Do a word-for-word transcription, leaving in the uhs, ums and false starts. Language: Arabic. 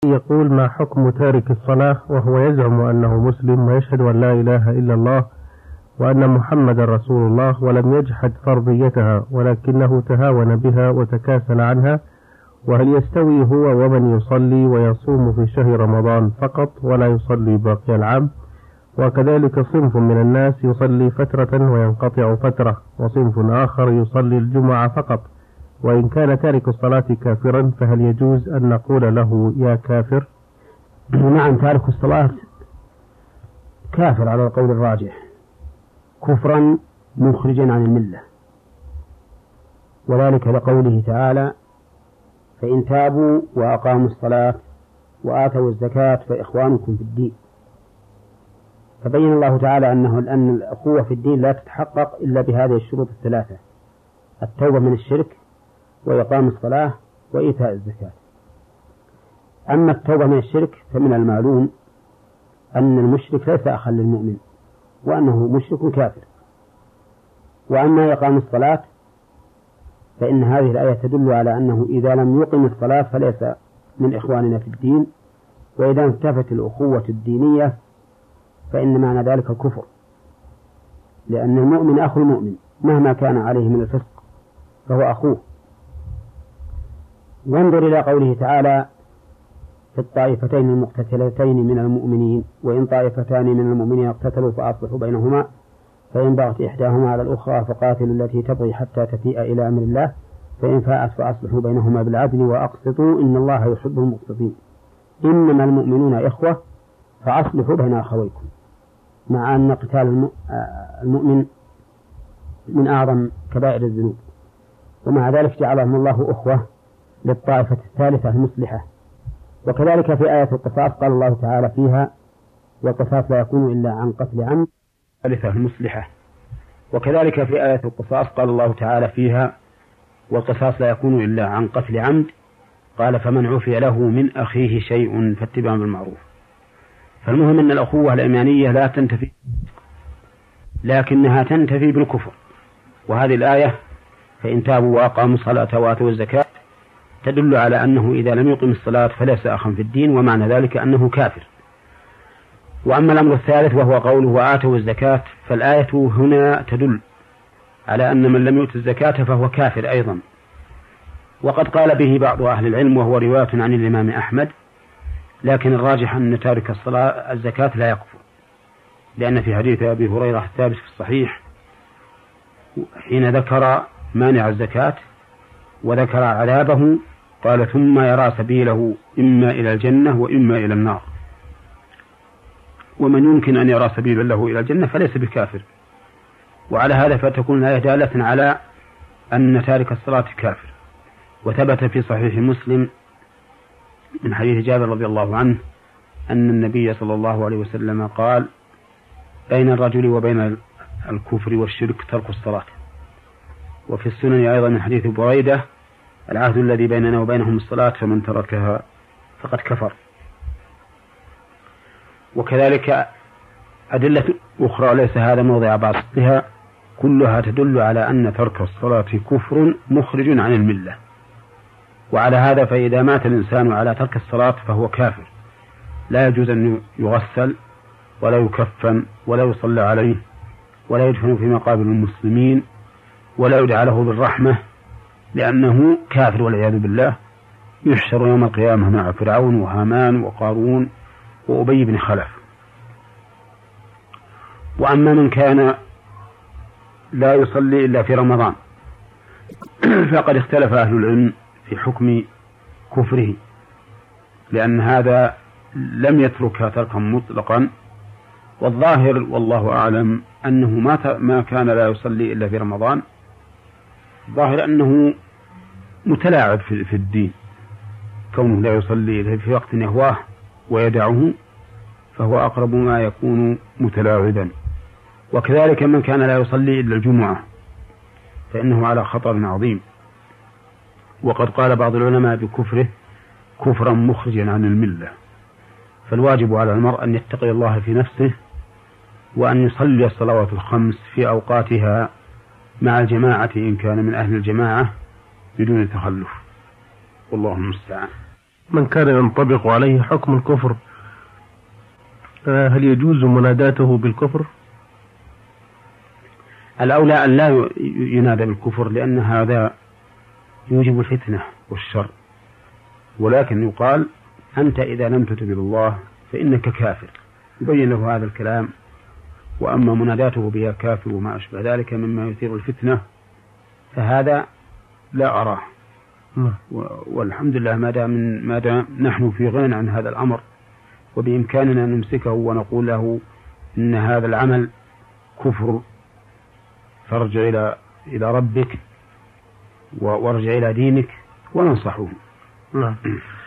يقول: ما حكم تارك الصلاة وهو يزعم أنه مسلم ويشهد أن لا إله إلا الله وأن محمد رسول الله ولم يجحد فرضيتها ولكنه تهاون بها وتكاسل عنها، وهل يستوي هو ومن يصلي ويصوم في شهر رمضان فقط ولا يصلي باقي العام؟ وكذلك صنف من الناس يصلي فترة وينقطع فترة، وصنف آخر يصلي الجمعة فقط، وإن كان تارك الصلاة كافرا فهل يجوز أن نقول له يا كافر؟ نعم، تارك الصلاة كافر على القول الراجح، كفرا مخرجا عن الملة، وذلك لقوله تعالى: فإن تابوا وأقاموا الصلاة وآتوا الزكاة فإخوانكم في الدين. فبين الله تعالى أنه أن الأخوة في الدين لا تتحقق إلا بهذه الشروط الثلاثة: التوبة من الشرك وإقام الصلاة وإيتاء الزكاة. أما التوبة من الشرك فمن المعلوم أن المشرك ليس أخا للمؤمن وأنه مشرك كافر. وأما إقام الصلاة فإن هذه الآية تدل على أنه إذا لم يقم الصلاة فليس من إخواننا في الدين، وإذا انتفت الأخوة الدينية فإن معنى ذلك الكفر، لأن المؤمن أخو المؤمن مهما كان عليه من الفسق فهو أخوه. وانظر إلى قوله تعالى: في الطائفتين المقتتلتين من المؤمنين وإن طائفتان من المؤمنين اقتتلوا فأصلحوا بينهما فإن بغت إحداهما على الأخرى فقاتلوا التي تبغي حتى تفيء إلى أمر الله فإن فاءت فأصلحوا بينهما بالعدل وأقسطوا إن الله يحب المقسطين. إنما المؤمنون إخوة فأصلحوا بين أخويكم، مع أن قتال المؤمن من أعظم كبائر الذنوب، ومع ذلك جعلهم الله أخوة للطائفة الثالثة المصلحة. وكذلك في آية القصاص قال الله تعالى فيها: والقصاص لا يكون إلا عن قتل عمد الثالثة المصلحة. وكذلك في آية القصاص قال الله تعالى فيها: والقصاص لا يكون إلا عن قتل عمد، قال فمن عفي له من أخيه شيء فاتباع بالمعروف. فالمهم أن الأخوة الإيمانية لا تنتفي، لكنها تنتفي بالكفر. وهذه الآية فإن تابوا وأقاموا الصلاة وآتوا الزكاة تدل على أنه إذا لم يقم الصلاة فليس أخا في الدين، ومعنى ذلك أنه كافر. وأما الأمر الثالث وهو قوله وآتوا الزكاة، فالآية هنا تدل على أن من لم يؤت الزكاة فهو كافر أيضا، وقد قال به بعض أهل العلم وهو رواية عن الإمام أحمد، لكن الراجح أن تارك الصلاة الزكاة لا يكفر، لأن في حديث أبي هريرة الثابت في الصحيح حين ذكر مانع الزكاة وذكر عذابه قال: ثم يرى سبيله إما إلى الجنة وإما إلى النار. ومن يمكن أن يرى سبيلا له إلى الجنة فليس بكافر. وعلى هذا فتكون الآية دالة على أن تارك الصلاة كافر. وثبت في صحيح مسلم من حديث جابر رضي الله عنه أن النبي صلى الله عليه وسلم قال: بين الرجل وبين الكفر والشرك ترك الصلاة. وفي السنن أيضا من حديث بريدة: العهد الذي بيننا وبينهم الصلاة فمن تركها فقد كفر. وكذلك أدلة أخرى ليس هذا موضع بحثها كلها تدل على أن ترك الصلاة كفر مخرج عن الملة. وعلى هذا فإذا مات الإنسان على ترك الصلاة فهو كافر، لا يجوز أن يغسل ولا يكفن ولا يصلى عليه ولا يدفن في مقابر المسلمين ولا يدعى له بالرحمة، لأنه كافر والعياذ بالله، يحشر يوم القيامة مع فرعون وهامان وقارون وأبي بن خلف. وأما من كان لا يصلي إلا في رمضان فقد اختلف أهل العلم في حكم كفره، لأن هذا لم يتركها تركا مطلقا، والظاهر والله أعلم أنه ما كان لا يصلي إلا في رمضان، ظاهر أنه متلاعب في الدين، كونه لا يصلي في وقت يهواه ويدعه فهو أقرب ما يكون متلاعبا. وكذلك من كان لا يصلي إلا الجمعة فإنه على خطر عظيم، وقد قال بعض العلماء بكفره كفرا مخرجا عن الملة. فالواجب على المرء أن يتقي الله في نفسه وأن يصلي الصلوات الخمس في أوقاتها مع الجماعة إن كان من أهل الجماعة بدون تخلف، والله المستعان. من كان ينطبق عليه حكم الكفر هل يجوز مناداته بالكفر؟ الأولى أن لا ينادى بالكفر، لأن هذا يوجب الفتنة والشر، ولكن يقال أنت إذا لم تتب إلى الله فإنك كافر، يبين له هذا الكلام. وأما مناداته بها كافر وما أشبه ذلك مما يثير الفتنة فهذا لا أراه. والحمد لله ما دام ما دام نحن في غنى عن هذا الأمر وبإمكاننا أن نمسكه ونقول له إن هذا العمل كفر فارجع إلى إلى ربك وارجع إلى دينك وننصحه. نعم.